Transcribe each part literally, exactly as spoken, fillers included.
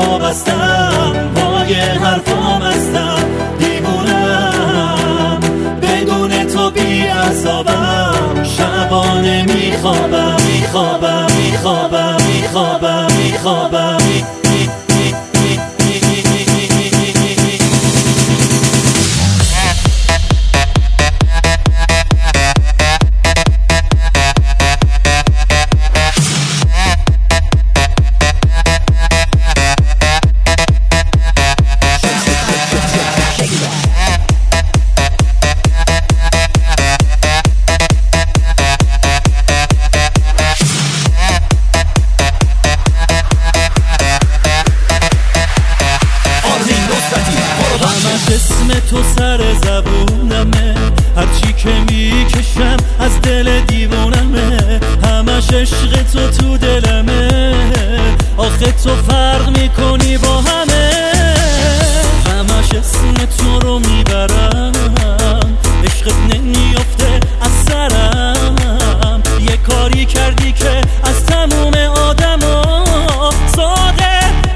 وابستم، پای حرفام هستم، دیوونم بدون تو بی عذابم، شبانه میخوابم میخوابم میخوابم میخوابم میخوابم اسم تو سر زبونمه، هرچی که میکشم از دل دیوونمه، همش عشق تو تو دلمه، آخه تو فرق میکنی با همه، همش اسم تو رو میبرم، عشقت نمیافته از سرم، یه کاری کردی که از تموم آدما ساده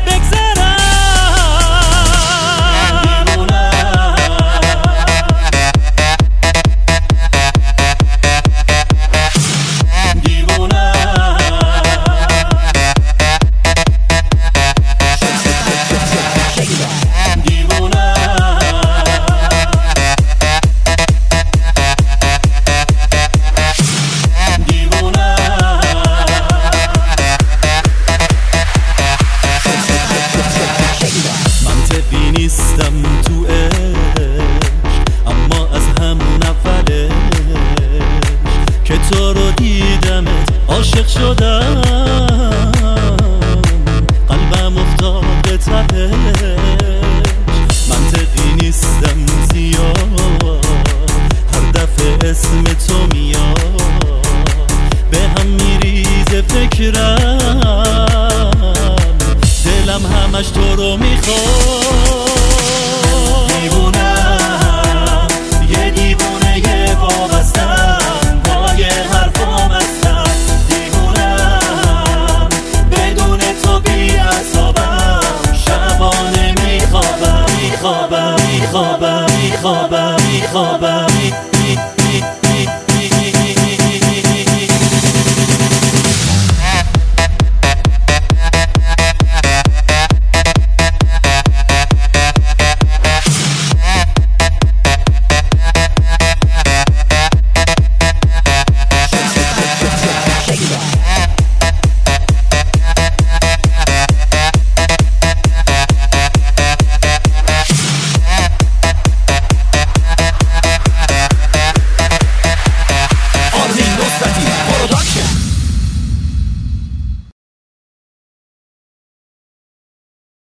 نیستم تو عشق، اما از همون اولش که تو رو دیدمت عاشق شدم، قلبم افتاد به تپش، منطقی نیستم زیاد، هر دفعه اسم تو میاد به هم میریزه فکرم، دلم همش تو رو میخواد.